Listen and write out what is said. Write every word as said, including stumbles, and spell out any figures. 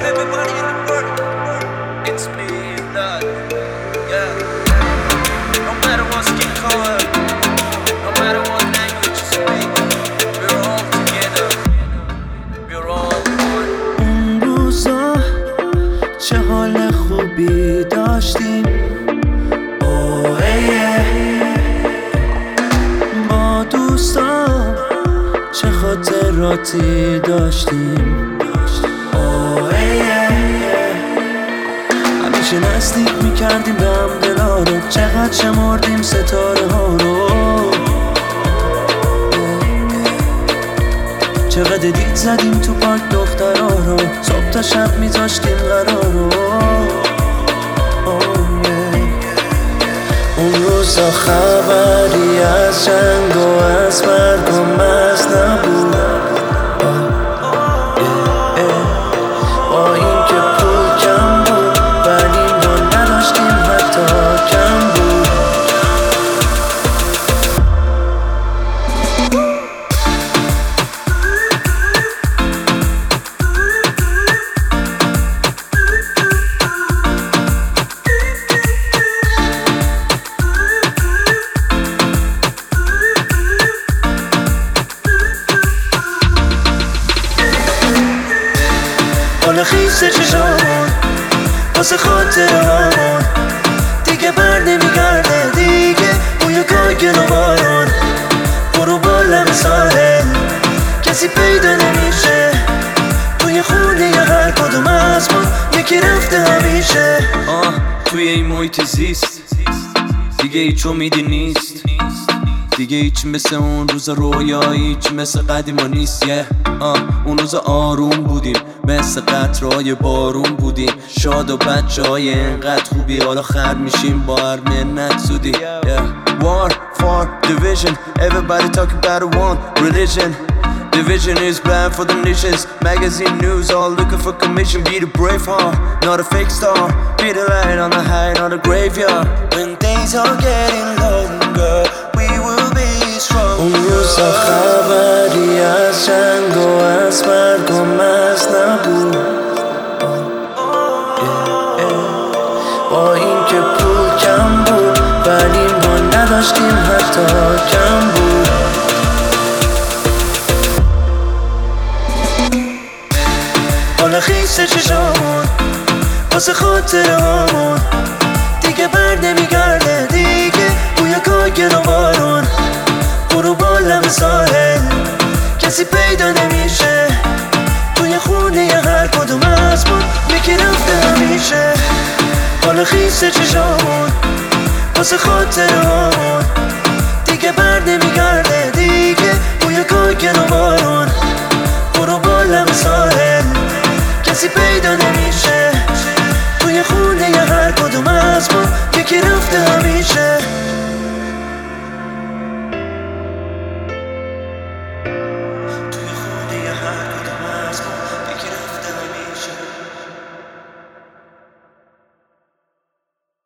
everybody in the world. It's me, that, yeah. No matter what skin color, no matter what language you speak, we're all together, we're all one. اون روزا چه حال خوبی داشتیم، اوه با دوستان چه خاطراتی داشتیم، اوه همیشه نزدیک میکردیم به هم دلا رو، چقدر شمردیم ستاره ها رو، چقدر دید زدیم تو پارک دخترها رو، صبح تا شب میذاشتیم قرار رو. اون روزا خبری از جنگ و از مرگ و مرز نبود، با این که پول کم بود ولی ما نداشتیم حتی کم بود. حالا خیسه چشامون واسه خاطره هامون، دیگه بر نمیگرده دیگه بوی گاگل و بارون، برو بالم ساحل کسی پیدا نمیشه، توی خونه ی هر کدوم از ما یکی رفته همیشه. آه توی این محیط زیست دیگه هیچ امیدی نیست، دیگه هیچ مثل اون روز رویایی، هیچ مثل قدیما نیست. yeah. آه اون روز آروم بودیم مثل قطرهای بارون بودیم، شاد و بچه های انقدر خوبی، حالا خرد میشیم با هر منت زودی. yeah. War, for, division, everybody talking about one religion. Division is bad for the nations. Magazine news all looking for commission. Be the brave heart, not a fake star. Be the light on the high, not a graveyard. When days are getting longer, we will be strong. اون روزا خبری از جنگ و از مرگ و مرز نبود، با این که پول کم بود ولی ما نداشتیم حتی کم بود. حالا خیسه چشامون واسه خاطره هامون، دیگه بر نمیگرده دیگه بوی گاگل و بارون، برو بالم ساحل کسی پیدا نمیشه، توی خونه ی هر کدوم از ما یکی رفته همیشه. حالا خیسه چشامون واسه خاطره هامون، دیگه بر نمیگرده دیگه بوی گاگل و بارون، برو بالم ساحل